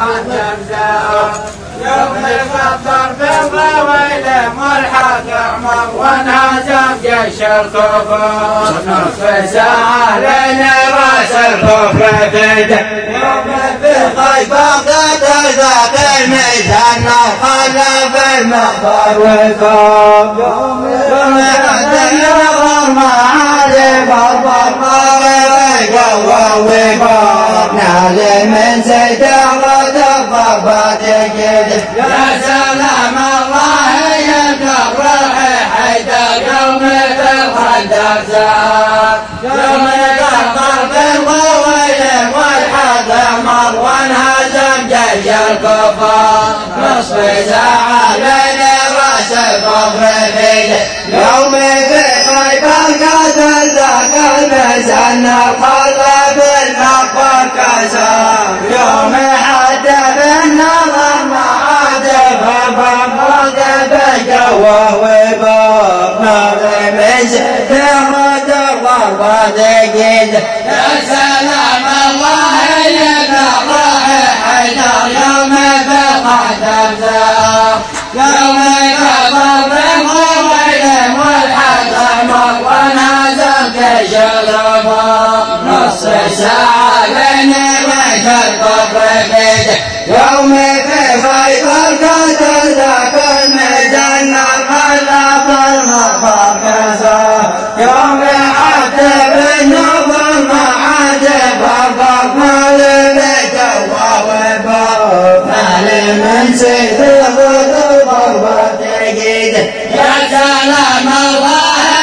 يوم الفطر بالغويل ملحق عمر وانهزم جيش الكفر نصف ساعة لين راس الكفر فده يوم في خيبر ذاك الميزان خلف المخبر وقام يوم عدل نظر معالي بربر وقام نال من زيد الضربات يجد يا سلام الله يقر حيدر يوم في الخندق زاد يوم يقر في الغويل والحق مر وانهزم جيش الكفار نصف ساعة بين راس الكفر فيه يوم في خيبر قتل ذاك الميزان خلف المخبر كسر يوم حدث النظر معادف ففرق بجوه وباب نظر من زهرة الضربة ثقيل يا سلام الله يقر حيدر يوم في الخندق زاد يوم يقر بالغويل والحق مر وانهزم جيش الكفار نصف ساعة بين جيش الكفر فيه يوم في خيبر قتل ذاك الميزان خلف المخبر كسر يوم يعتب النظر معادف الضرب بجوه وباب مال من سيف الضربة ثقيل يا سلام الله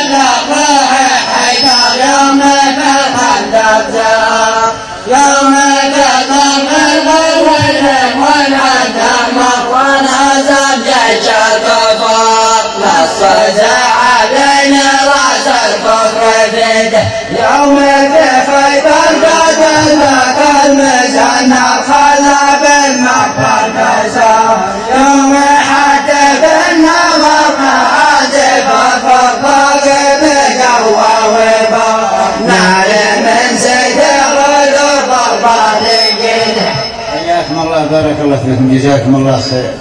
يقر حيدر يوم في الخندق زاد يوم يقر بالغويل والحق مر وانهزم جيش الكفار نصف ساعة بين راس الكفر فيه يوم في خيبر قتل ذاك الميزان خلف المخبر كسر يوم حدث النظر معازف الفرق بجوه وباب نال من سيدر الضربة ثقيل. حياكم الله بارك الله فيكم جزاكم الله خير.